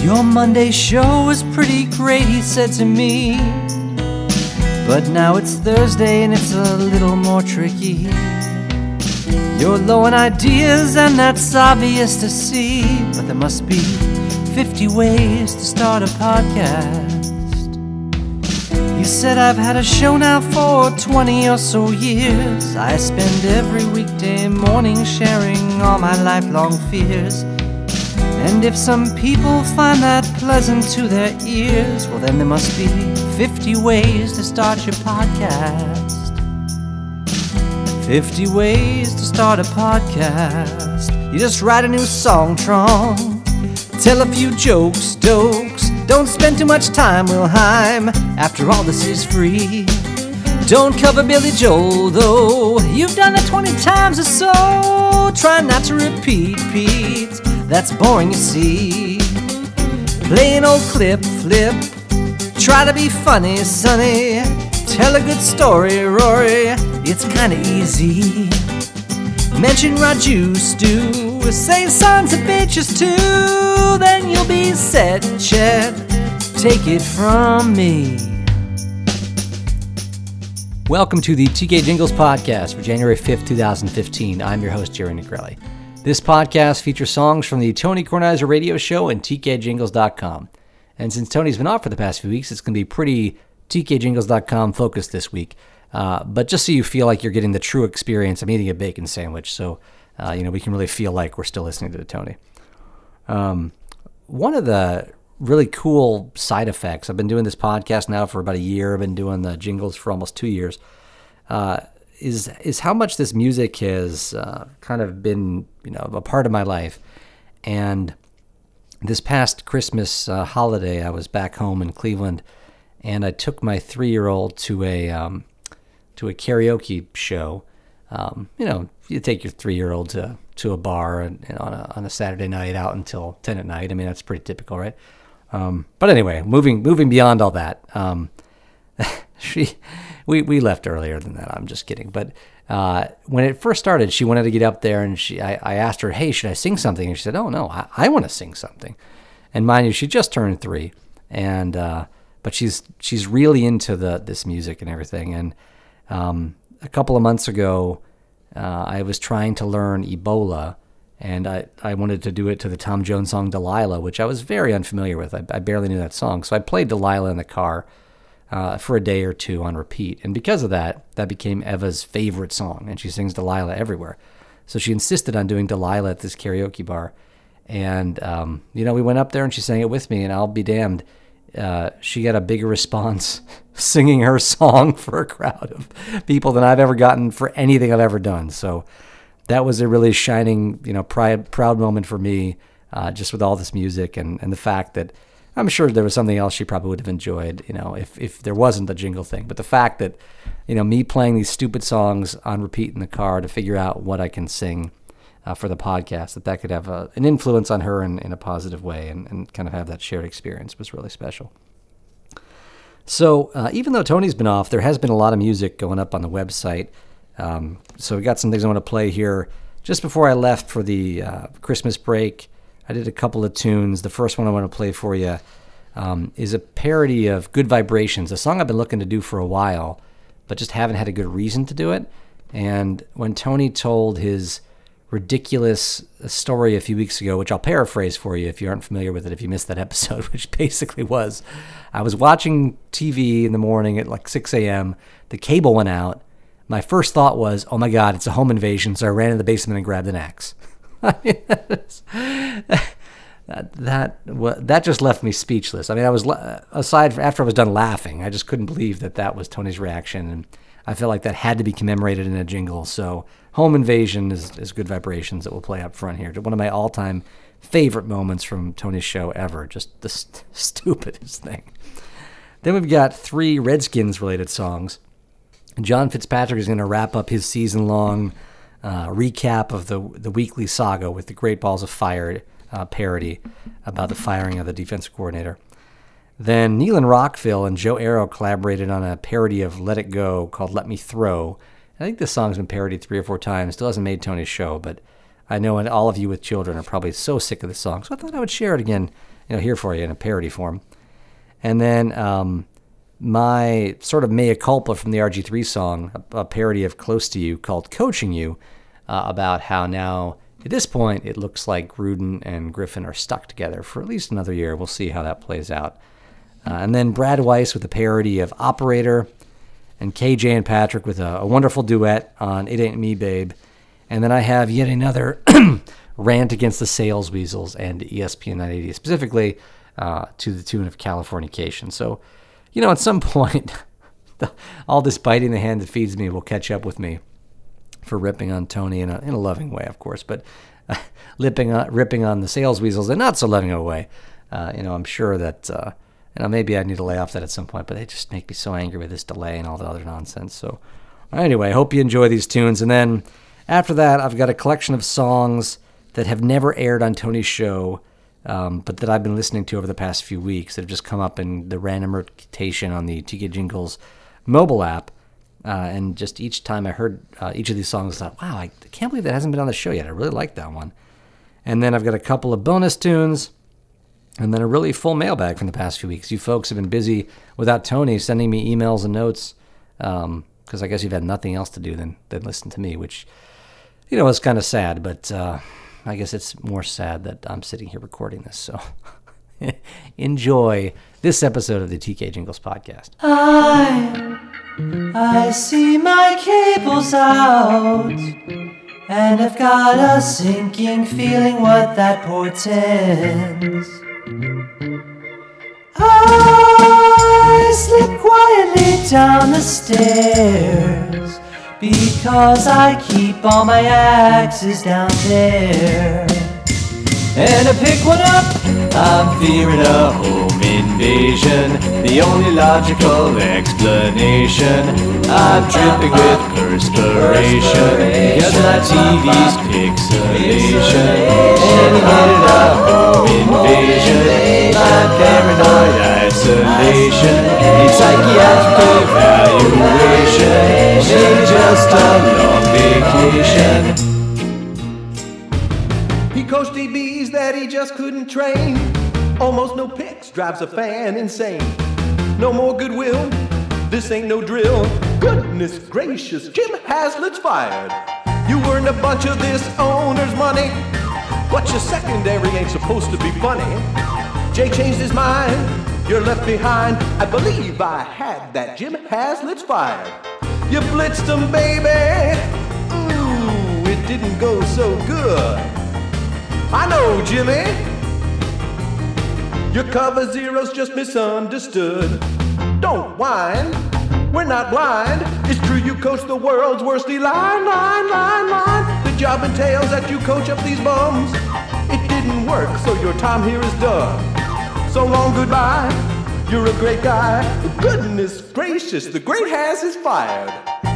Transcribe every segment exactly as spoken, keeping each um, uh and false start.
Your Monday show was pretty great, he said to me. But now it's Thursday and it's a little more tricky. You're low on ideas and that's obvious to see. But there must be fifty ways to start a podcast. You said I've had a show now for twenty or so years. I spend every weekday morning sharing all my lifelong fears. And if some people find that pleasant to their ears, well then there must be fifty ways to start your podcast. fifty ways to start a podcast. You just write a new song, Tron. Tell a few jokes, dokes. Don't spend too much time, Wilhelm. After all, this is free. Don't cover Billy Joel, though. You've done it twenty times or so. Try not to repeat, Pete. That's boring, you see. Play an old clip, flip. Try to be funny, Sonny. Tell a good story, Rory. It's kinda easy. Mention Raju, Stu. Say sons of bitches too. Then you'll be set, Chet. Take it from me. Welcome to the T K Jingles podcast for January fifth, twenty fifteen. I'm your host, Jerry Negrelli. This podcast features songs from the Tony Kornheiser radio show and T K Jingles dot com. And since Tony's been off for the past few weeks, it's going to be pretty T K Jingles dot com focused this week. Uh, but just so you feel like you're getting the true experience of eating a bacon sandwich, so uh, you know we can really feel like we're still listening to Tony. Um, one of the really cool side effects, I've been doing this podcast now for about a year, I've been doing the jingles for almost two years, uh, is is how much this music has uh, kind of been, you know, a part of my life. And this past Christmas uh, holiday, I was back home in Cleveland, and I took my three-year-old to a um, to a karaoke show. Um, you know, you take your three-year-old to to a bar and, and on a on a Saturday night out until ten at night. I mean, that's pretty typical, right? Um, but anyway, moving moving beyond all that, um, she we we left earlier than that. I'm just kidding. But uh, when it first started, she wanted to get up there, and she I, I asked her, "Hey, should I sing something?" And she said, "Oh no, I, I want to sing something." And mind you, she just turned three, and uh, but she's she's really into the this music and everything. And um, a couple of months ago, uh, I was trying to learn Ebola. And I, I wanted to do it to the Tom Jones song Delilah, which I was very unfamiliar with. I, I barely knew that song. So I played Delilah in the car uh, for a day or two on repeat. And because of that, that became Eva's favorite song. And she sings Delilah everywhere. So she insisted on doing Delilah at this karaoke bar. And, um, you know, we went up there and she sang it with me. And I'll be damned, uh, she got a bigger response singing her song for a crowd of people than I've ever gotten for anything I've ever done. So that was a really shining, you know, pride, proud moment for me, uh, just with all this music and, and the fact that I'm sure there was something else she probably would have enjoyed, you know, if, if there wasn't the jingle thing. But the fact that, you know, me playing these stupid songs on repeat in the car to figure out what I can sing uh, for the podcast, that that could have a, an influence on her in, in a positive way and, and kind of have that shared experience was really special. So uh, even though Tony's been off, there has been a lot of music going up on the website. Um, so we got some things I want to play here. Just before I left for the uh, Christmas break, I did a couple of tunes. The first one I want to play for you um, is a parody of Good Vibrations, a song I've been looking to do for a while, but just haven't had a good reason to do it. And when Tony told his ridiculous story a few weeks ago, which I'll paraphrase for you if you aren't familiar with it, if you missed that episode, which basically was, I was watching T V in the morning at like six a.m., the cable went out. My first thought was, oh my God, it's a home invasion, so I ran in the basement and grabbed an axe. I mean, that, that, that just left me speechless. I mean, I was, aside, after I was done laughing, I just couldn't believe that that was Tony's reaction, and I felt like that had to be commemorated in a jingle. So home invasion is, is Good Vibrations that we'll play up front here. One of my all-time favorite moments from Tony's show ever, just the st- stupidest thing. Then we've got three Redskins-related songs. John Fitzpatrick is going to wrap up his season-long uh, recap of the the weekly saga with the Great Balls of Fire uh, parody about the firing of the defensive coordinator. Then Neil and Rockville and Joe Arrow collaborated on a parody of Let It Go called Let Me Throw. I think this song's been parodied three or four times. Still hasn't made Tony's show, but I know and all of you with children are probably so sick of this song, so I thought I would share it again, you know, here for you in a parody form. And then um, my sort of mea culpa from the R G three song, a, a parody of Close to You called Coaching You, uh, about how now, at this point, it looks like Gruden and Griffin are stuck together for at least another year. We'll see how that plays out. Uh, and then Brad Weiss with a parody of Operator, and K J and Patrick with a, a wonderful duet on It Ain't Me, Babe. And then I have yet another rant against the sales weasels and E S P N nine eighty, specifically uh, to the tune of Californication. So, you know, at some point, the, all this biting the hand that feeds me will catch up with me for ripping on Tony in a, in a loving way, of course, but uh, lipping on, ripping on the sales weasels in not so loving a way. Uh, you know, I'm sure that, uh, you know, maybe I need to lay off that at some point, but they just make me so angry with this delay and all the other nonsense. So anyway, I hope you enjoy these tunes. And then after that, I've got a collection of songs that have never aired on Tony's show, um, but that I've been listening to over the past few weeks that have just come up in the random rotation on the T K Jingles mobile app. Uh, and just each time I heard uh, each of these songs, I thought, wow, I can't believe that hasn't been on the show yet. I really like that one. And then I've got a couple of bonus tunes, and then a really full mailbag from the past few weeks. You folks have been busy without Tony sending me emails and notes, because um, I guess you've had nothing else to do than, than listen to me, which, you know, is kind of sad, but uh, I guess it's more sad that I'm sitting here recording this. So enjoy this episode of the T K Jingles podcast. I, I see my cables out, and I've got a sinking feeling what that portends. I slip quietly down the stairs, because I keep all my axes down there. And I pick one up, I'm fearing a home invasion. The only logical explanation, I'm dripping with perspiration, because my T V's pixelation. And I headed a home invasion, my paranoid isolation needs psychiatric evaluation, maybe just a long vacation. He coached D Bs that he just couldn't train. Almost no picks, drives a fan insane. No more goodwill, this ain't no drill. Goodness gracious, Jim Haslett's fired. You earned a bunch of this owner's money, but your secondary ain't supposed to be funny. Jay changed his mind, you're left behind. I believe I had that. Jim Haslett's fired. You blitzed him, baby. Ooh, it didn't go so good. I know, Jimmy. Your cover zero's just misunderstood. Don't whine, we're not blind. It's true you coach the world's worst line, line, line, line. The job entails that you coach up these bums. It didn't work, so your time here is done. So long, goodbye. You're a great guy. Goodness gracious, the great Has is fired.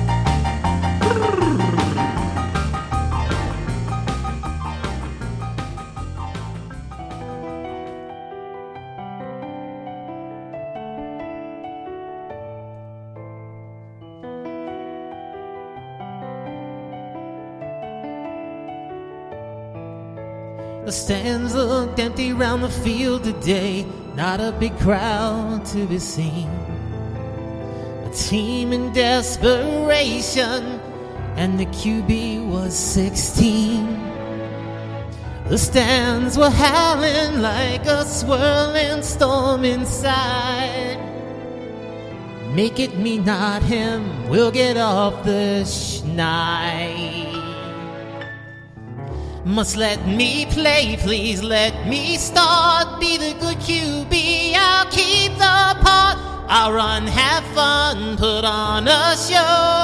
The stands looked empty round the field today. Not a big crowd to be seen. A team in desperation, and the Q B was sixteen. The stands were howling like a swirling storm inside. Make it me, not him, we'll get off the schneid. Must let me play, please let me start. Be the good Q B, I'll keep the part. I'll run, have fun, put on a show.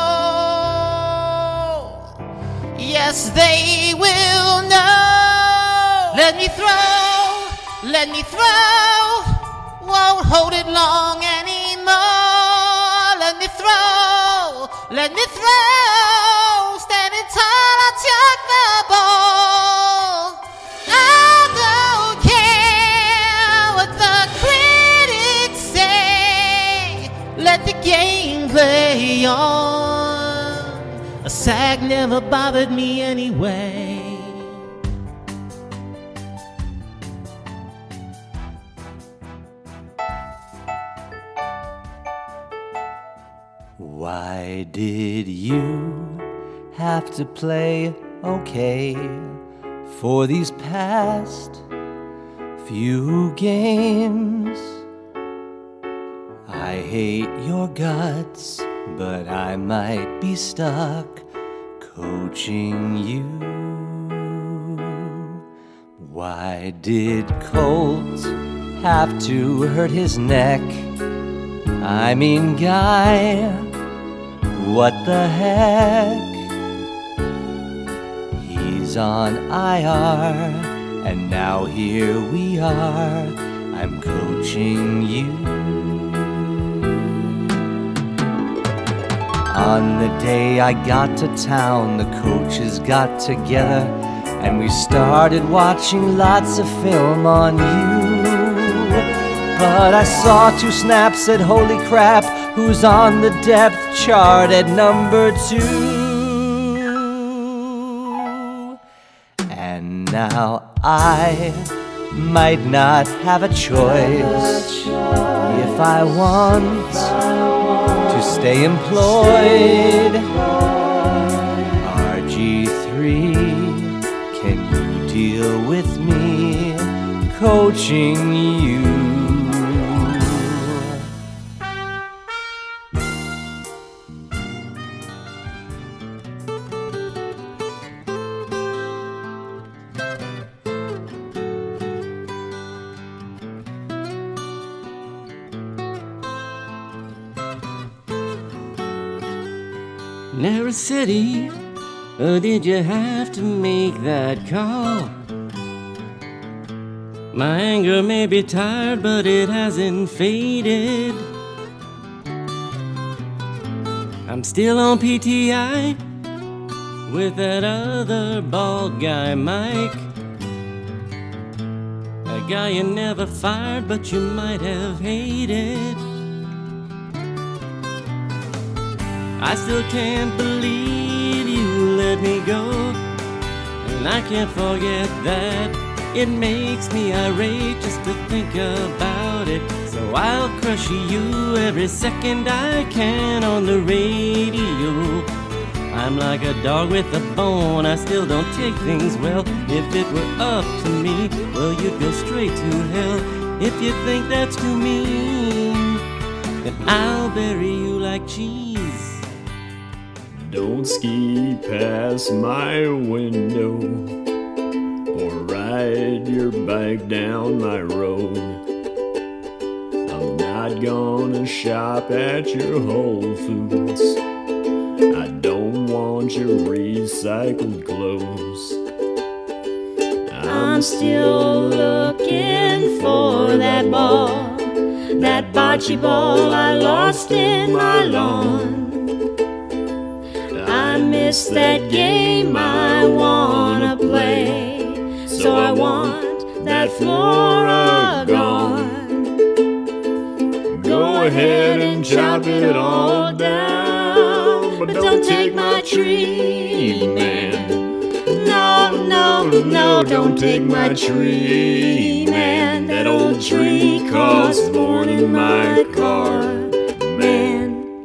Yes, they will know. Let me throw, let me throw. Won't hold it long anymore. Let me throw, let me throw. Standing tall, I'll chuck the ball. Let the game play on. A sag never bothered me anyway. Why did you have to play okay for these past few games? I hate your guts, but I might be stuck coaching you. Why did Colt have to hurt his neck? I mean, Guy, what the heck? He's on I R, and now here we are, I'm coaching you. On the day I got to town, the coaches got together, and we started watching lots of film on you. But I saw two snaps, said, holy crap, who's on the depth chart at number two? And now I might not have a choice if I want to stay employed. R G three, can you deal with me coaching you? Narrow City, or did you have to make that call? My anger may be tired, but it hasn't faded. I'm still on P T I with that other bald guy, Mike. A guy you never fired, but you might have hated. I still can't believe you let me go, and I can't forget that. It makes me irate just to think about it. So I'll crush you every second I can on the radio. I'm like a dog with a bone, I still don't take things well. If it were up to me, well, you'd go straight to hell. If you think that's too mean, then I'll bury you like cheese. Don't ski past my window or ride your bike down my road. I'm not gonna shop at your Whole Foods. I don't want your recycled clothes. I'm still looking for that ball, that bocce ball I lost in my lawn. I miss that game I wanna play, so I want that Flora gone. Go ahead and chop it all down, but don't take my tree, man. No, no, no, don't take my tree, man. That old tree costs more than my car, man.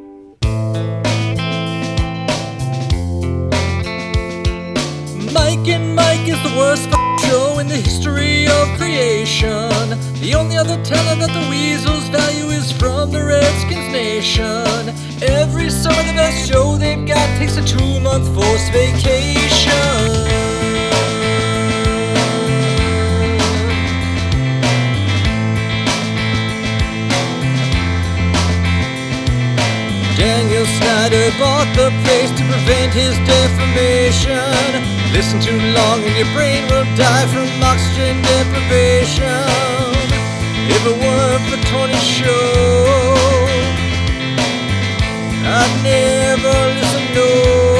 Mike and Mike is the worst f- show in the history of creation. The only other talent that the Weasels value is from the Redskins nation. Every summer the best show they've got takes a two-month forced vacation. Daniel Snyder bought the place to prevent his defamation. Listen too long and your brain will die from oxygen deprivation. If it weren't for Tony's show, I'd never listen, no.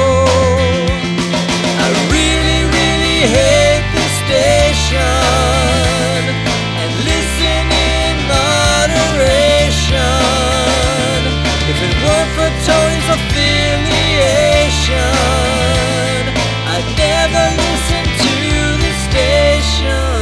I really, really hate this station and listen in moderation. If it weren't for Tony's affiliation, I'd never listen to the station.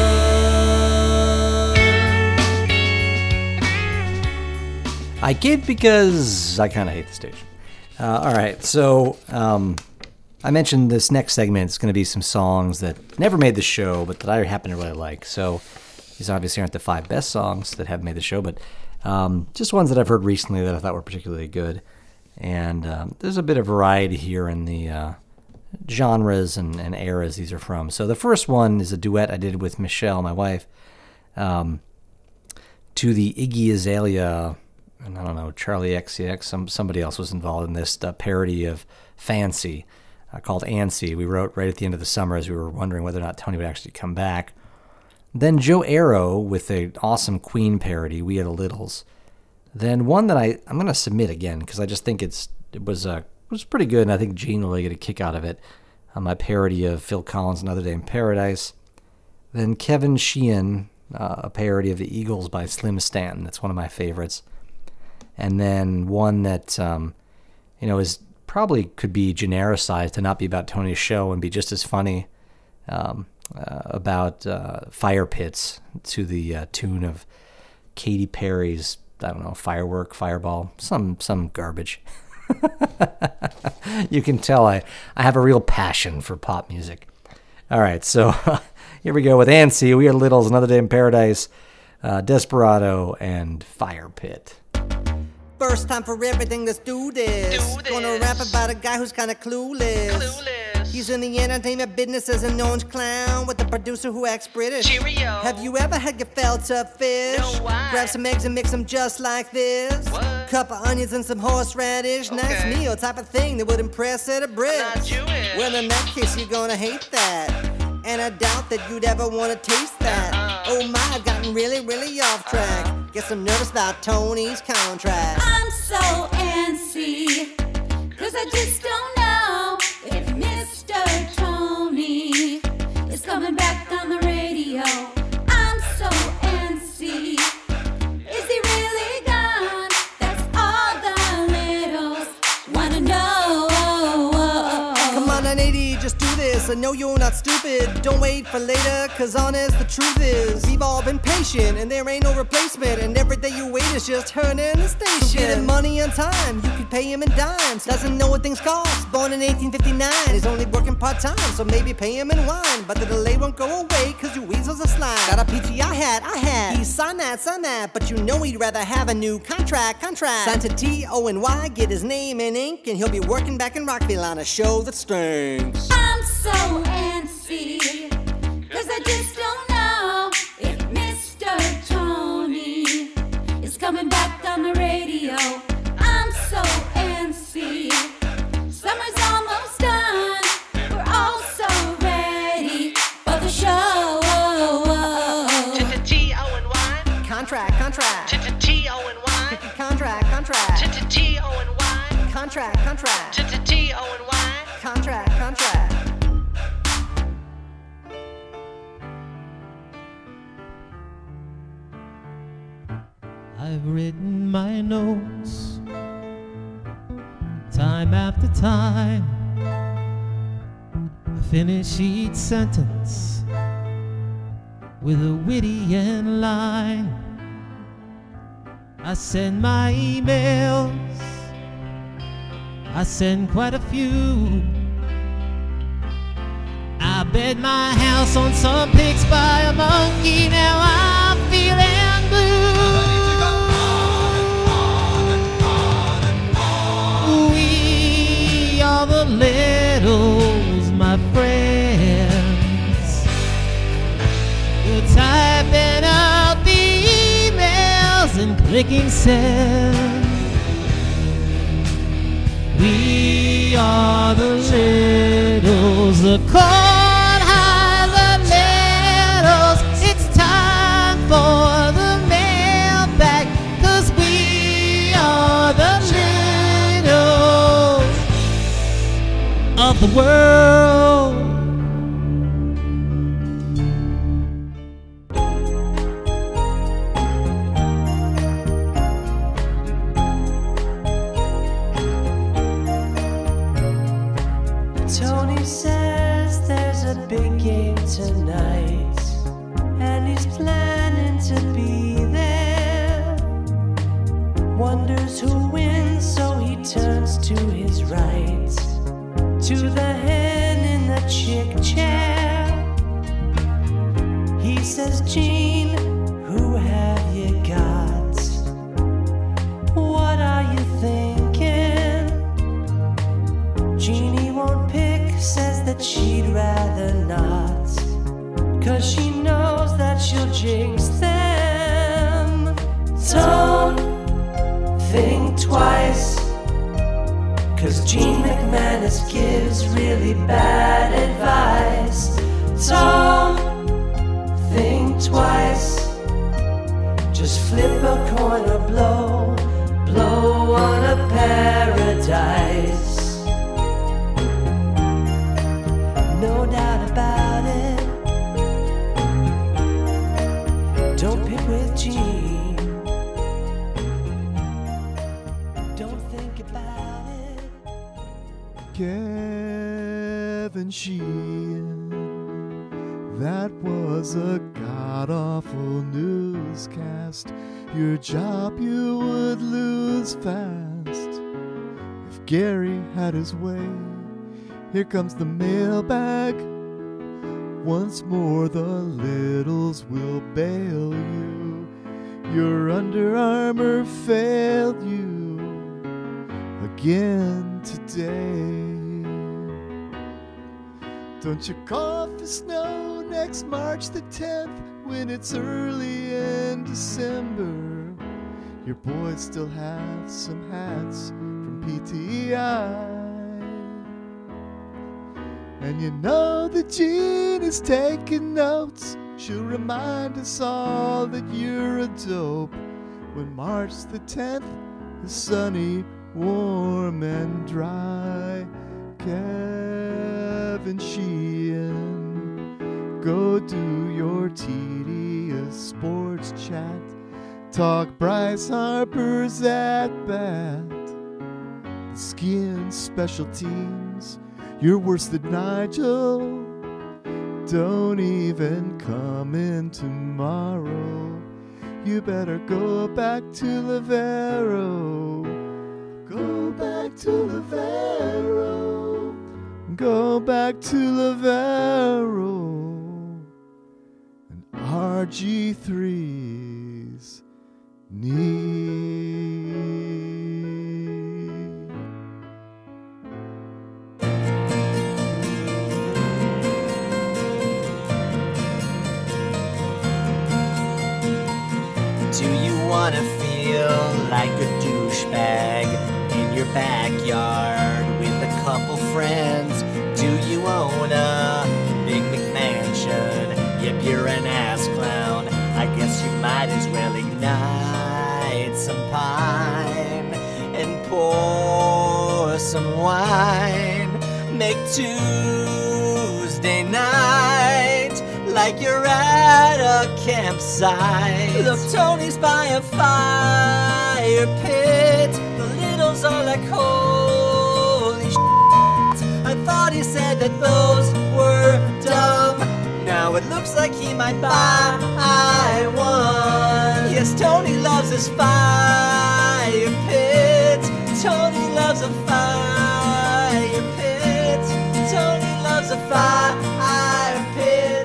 I give because I kind of hate the station. Uh, all right, so um, I mentioned this next segment is going to be some songs that never made the show, but that I happen to really like. So these obviously aren't the five best songs that have made the show, but um, just ones that I've heard recently that I thought were particularly good. And um, there's a bit of variety here in the uh, genres and, and eras these are from. So the first one is a duet I did with Michelle, my wife, um, to the Iggy Azalea, and I don't know, Charlie X C X, some, somebody else was involved in this uh, parody of Fancy uh, called Ansi. We wrote right at the end of the summer as we were wondering whether or not Tony would actually come back. Then Joe Arrow with an awesome Queen parody, We Are the Littles. Then one that I, I'm going to submit again because I just think it's it was uh, was pretty good, and I think Gene will really get a kick out of it. Uh, my parody of Phil Collins' Another Day in Paradise. Then Kevin Sheehan, uh, a parody of The Eagles by Slim Stanton. That's one of my favorites. And then one that, um, you know, is probably could be genericized to not be about Tony's show and be just as funny, um, uh, about uh, fire pits to the uh, tune of Katy Perry's, I don't know, Firework, Fireball, some some garbage. You can tell I, I have a real passion for pop music. All right, so here we go with Ansi, We Are the Littles, Another Day in Paradise, uh, Desperado, and Fire Pit. First time for everything, let's do this. Do this. Gonna rap about a guy who's kinda clueless. Clueless. He's in the entertainment business as an orange clown with a producer who acts British. Cheerio. Have you ever had gefilte fish? No, why? Grab some eggs and mix them just like this. What? Cup of onions and some horseradish. Nice Okay. meal, type of thing that would impress at a bridge. not Jewish. Well, in that case, you're gonna hate that. And I doubt that you'd ever wanna taste that. Uh-uh. Oh my, I've gotten really, really off track. Guess I'm nervous about Tony's contract. I'm so antsy, cause I just don't know if Mister Tony is coming back on the radio. I'm so antsy, is he really gone? That's all the littles wanna know. Come on, nine eighty, just do this. I know you're not stupid. Don't wait for later, cause honest, the truth is we've all been patient, and there ain't no replacement. And every day you wait is just turning the station. So get him money on time, you can pay him in dimes. Doesn't know what things cost, born in eighteen fifty-nine. He's only working part-time, so maybe pay him in wine. But the delay won't go away, cause your weasels are slime. Got a P T I hat, I had. He signed that, signed that, but you know he'd rather have a new contract, contract. Signed to T O N Y, get his name in ink, and he'll be working back in Rockville on a show that stinks. I'm so antsy, cause I just don't know if Mister Tony is coming back on the radio. I'm so antsy, summer's almost done, we're all so ready for the show. T O N Y. Contract, contract. T O N Y. Contract, contract. T O N Y. Contract, contract. T O N Y. Contract, contract. I've written my notes time after time. I finish each sentence with a witty end line. I send my emails, I send quite a few. I bet my house on some pigs by a monkey. Now I'm feeling blue. We are the littles, my friends. You're typing out the emails and clicking send. We are the littles, the cold high, the littles. It's time for the mailbag, cause we are the littles of the world. Tony says there's a big game tonight, and he's planning to be there. wonders who wins, so he turns to his right, to the hen in the chick chair. He says, Gene, who have you got? What are you thinking? Jeannie won't pick, says that she'd rather not, 'cause she knows that she'll jinx them. Don't think twice, 'cause Gene McManus gives really bad advice. Don't think twice, just flip a coin or blow, blow on a paradise. No doubt about it, don't pick with Gene. Don't think about it. Kevin Sheehan, that was a god-awful newscast. Your job you would lose fast if Gary had his way. Here comes the mailbag. Once more the littles will bail you. Your Under Armour failed you again today. Don't you call for snow next March the tenth when it's early in December. Your boys still have some hats from P T I. And you know that Jean is taking notes. She'll remind us all that you're a dope when March the tenth is sunny, warm and dry. Kevin Sheehan, go do your tedious sports chat. Talk Bryce Harper's at bat. Skiing special teams, you're worse than Nigel. Don't even come in tomorrow. You better go back to Lavero. Go back to Lavero. Go back to Lavero. And R G three's knee. Do you wanna feel like a douchebag in your backyard with a couple friends? Do you own a big McMansion? Yep, you're an ass clown. I guess you might as well ignite some pine and pour some wine. Make Tuesday night like you're at a campsite. Look, Tony's by a fire pit. The littles are like, holy shit. I thought he said that those were dumb. Now it looks like he might buy one. Yes, Tony loves his fire pit. Tony loves a fire pit. Tony loves a fire pit.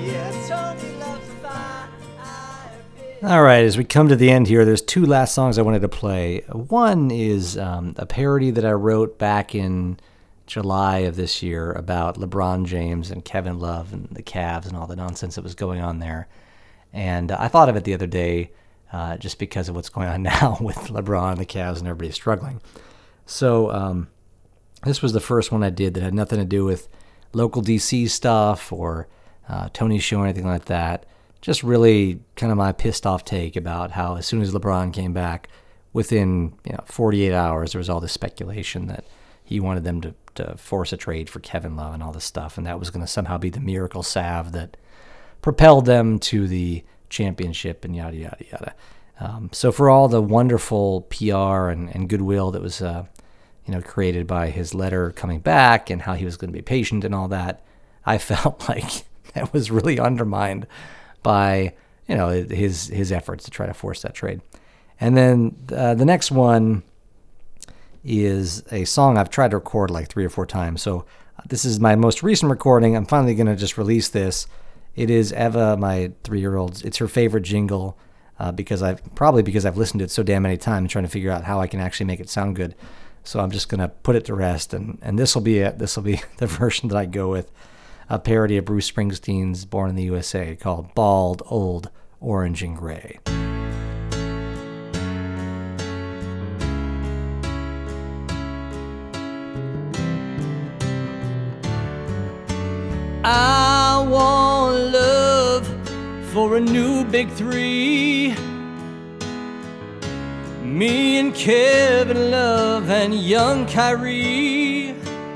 All right, as we come to the end here, there's two last songs I wanted to play. One is um, a parody that I wrote back in July of this year about LeBron James and Kevin Love and the Cavs and all the nonsense that was going on there. And uh, I thought of it the other day uh, just because of what's going on now with LeBron and the Cavs and everybody struggling. So um, this was the first one I did that had nothing to do with local D C stuff or uh, Tony's show or anything like that. Just really kind of my pissed off take about how as soon as LeBron came back, within you know forty-eight hours, there was all this speculation that he wanted them to, to force a trade for Kevin Love and all this stuff, and that was going to somehow be the miracle salve that propelled them to the championship and yada, yada, yada. Um, so for all the wonderful P R and, and goodwill that was uh, you know created by his letter coming back and how he was going to be patient and all that, I felt like that was really undermined by you know his his efforts to try to force that trade. And then uh, the next one is a song I've tried to record like three or four times. So this is my most recent recording. I'm finally going to just release this. It is Eva, my three-year-old's. It's her favorite jingle uh, because I've probably because I've listened to it so damn many times, trying to figure out how I can actually make it sound good. So I'm just going to put it to rest, and, and this will be it. This will be the version that I go with, a parody of Bruce Springsteen's Born in the U S A called Bald, Old, Orange, and Gray. I want love for a new big three. Me and Kevin Love and young Kyrie.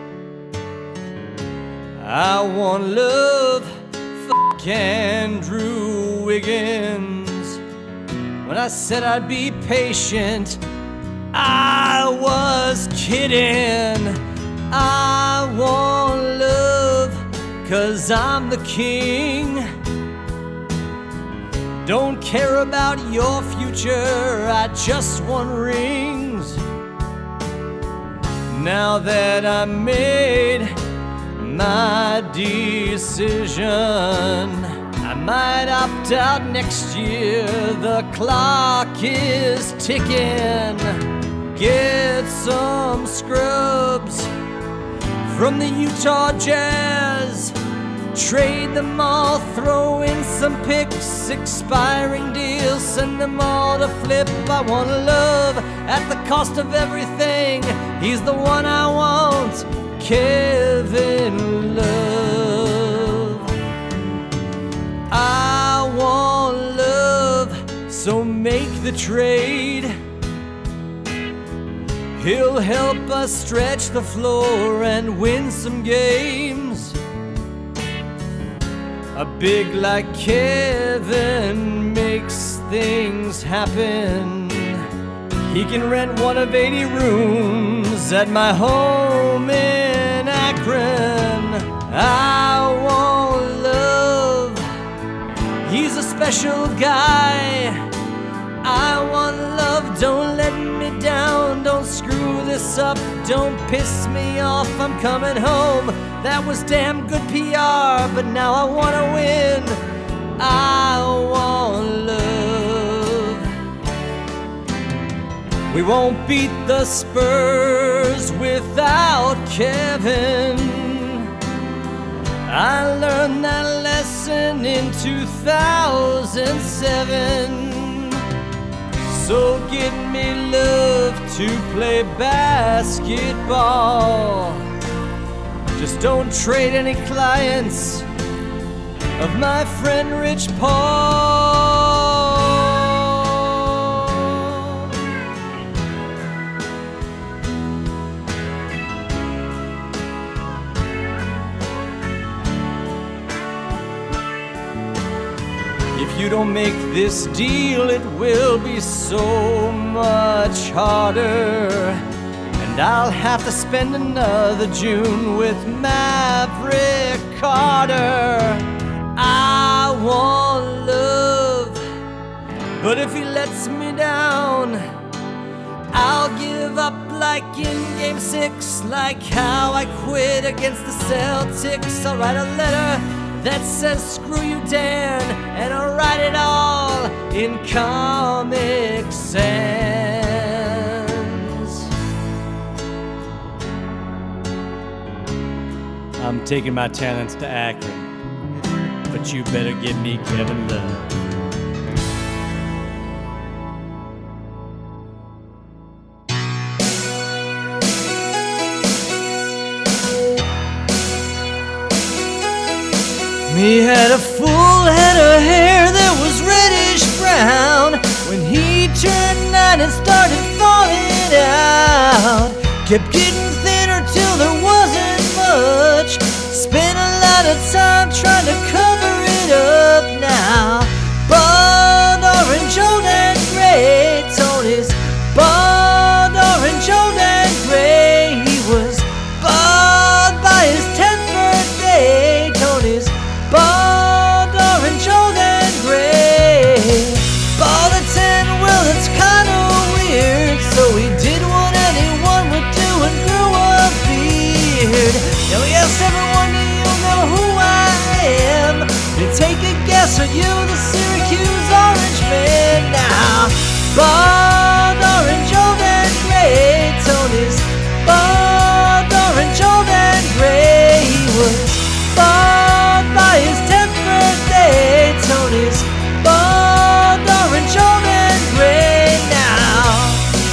I want love, fuck Andrew Wiggins. When I said I'd be patient, I was kidding. I want love, 'cause I'm the king. Don't care about your future, I just want rings. Now that I made my decision, I might opt out next year. The clock is ticking. Get some scrubs from the Utah Jazz. Trade them all, throw in some picks, expiring deals, send them all to Flip. I want love at the cost of everything. He's the one I want, Kevin Love. I want love, so make the trade. He'll help us stretch the floor and win some games. A big like Kevin makes things happen. He can rent one of eighty rooms at my home in Akron. I want love. He's a special guy. I want love, don't let me down. Don't screw this up, don't piss me off. I'm coming home. That was damn good P R, but now I wanna win. I want love. We won't beat the Spurs without Kevin. I learned that lesson in two thousand seven. So give me love to play basketball. Just don't trade any clients of my friend Rich Paul. If you don't make this deal, it will be so much harder. And I'll have to spend another June with Maverick Carter. I want love, but if he lets me down, I'll give up like in game six. Like how I quit against the Celtics. I'll write a letter that says screw you Dan, and I'll write it all in Comic Sans. I'm taking my talents to Akron, but you better give me Kevin Love. He had a full head of hair that was reddish brown. When he turned nine, it started falling out. Kept getting thinner till there wasn't much. Spent a lot of time trying to cover it up now. Bald, orange, old and gray. Tony's bald, orange, old and gray. He was bald by his tenth birthday. Tony's bald, orange, old and gray. Bald at ten, well it's kinda Yes, are you the Syracuse Orange Man now? Bald orange, old and gray. Tony's bald orange, old and gray. He was bald by his tenth birthday. Tony's bald orange, old and gray now.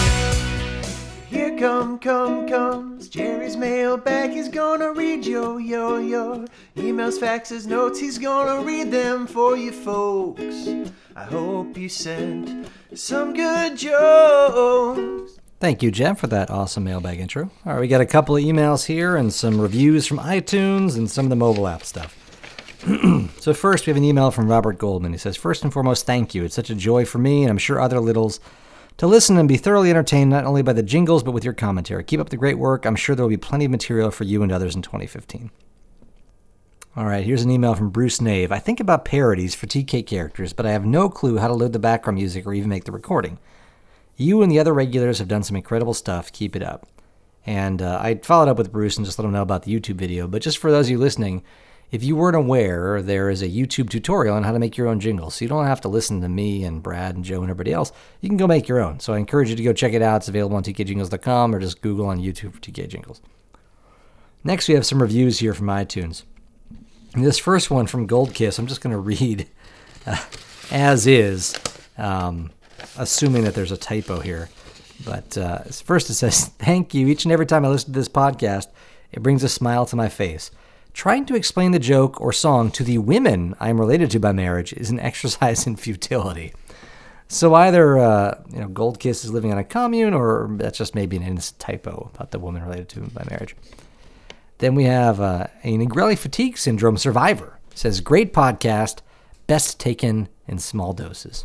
Here come, come, comes Jerry's mailbag. He's gonna read your, your, your emails, faxes, notes. He's gonna read them for you folks. I hope you sent some good jokes. Thank you, Jeff, for that awesome mailbag intro. All right, we got a couple of emails here and some reviews from iTunes and some of the mobile app stuff. So first, we have an email from Robert Goldman. He says, first and foremost, thank you. It's such a joy for me, and I'm sure other littles, to listen and be thoroughly entertained not only by the jingles, but with your commentary. Keep up the great work. I'm sure there will be plenty of material for you and others in twenty fifteen. All right, here's an email from Bruce Nave. I think about parodies for T K characters, but I have no clue how to load the background music or even make the recording. You and the other regulars have done some incredible stuff. Keep it up. And uh, I followed up with Bruce and just let him know about the YouTube video. But just for those of you listening, if you weren't aware, there is a YouTube tutorial on how to make your own jingles. So you don't have to listen to me and Brad and Joe and everybody else. You can go make your own. So I encourage you to go check it out. It's available on T K jingles dot com or just Google on YouTube for T K Jingles. Next, we have some reviews here from iTunes. And this first one from Gold Kiss, I'm just going to read uh, as is, um, assuming that there's a typo here. But uh, first it says, thank you. Each and every time I listen to this podcast, it brings a smile to my face. Trying to explain the joke or song to the women I am related to by marriage is an exercise in futility. So either uh, you know, Gold Kiss is living on a commune, or that's just maybe an innocent typo about the woman related to him by marriage. Then we have uh, a Negrelli Fatigue Syndrome survivor. It says, great podcast, best taken in small doses.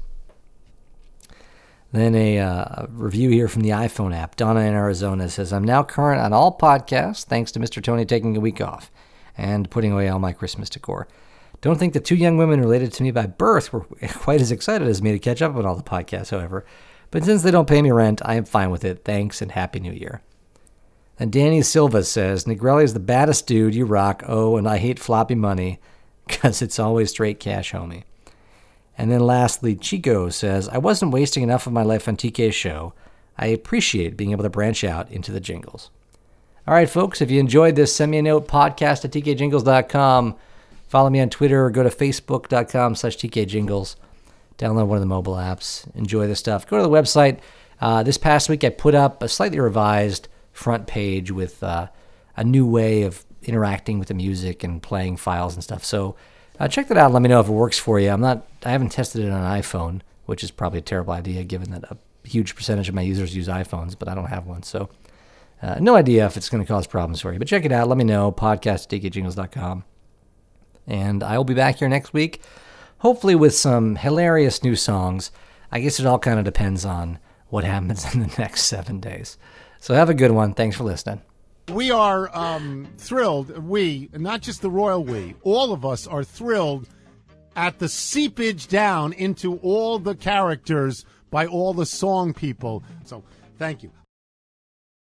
Then a uh, review here from the iPhone app. Donna in Arizona says, I'm now current on all podcasts thanks to Mister Tony taking a week off and putting away all my Christmas decor. Don't think the two young women related to me by birth were quite as excited as me to catch up on all the podcasts, however. But since they don't pay me rent, I am fine with it. Thanks and Happy New Year. And Danny Silva says, Negrelli is the baddest dude, you rock. Oh, and I hate floppy money because it's always straight cash, homie. And then lastly, Chico says, I wasn't wasting enough of my life on T K's show. I appreciate being able to branch out into the jingles. All right, folks, if you enjoyed this, send me a note, podcast at T K jingles dot com. Follow me on Twitter or go to facebook dot com slash T K jingles. Download one of the mobile apps. Enjoy the stuff. Go to the website. Uh, this past week, I put up a slightly revised front page with uh, a new way of interacting with the music and playing files and stuff. So uh, check that out and let me know if it works for you. I'm not, I haven't tested it on an iPhone, which is probably a terrible idea given that a huge percentage of my users use iPhones, but I don't have one. So uh, no idea if it's going to cause problems for you. But check it out. Let me know. Podcast at T K jingles dot com. And I will be back here next week, hopefully with some hilarious new songs. I guess it all kind of depends on what happens in the next seven days. So have a good one. Thanks for listening. We are um, thrilled, we, not just the royal we, all of us are thrilled at the seepage down into all the characters by all the song people. So thank you.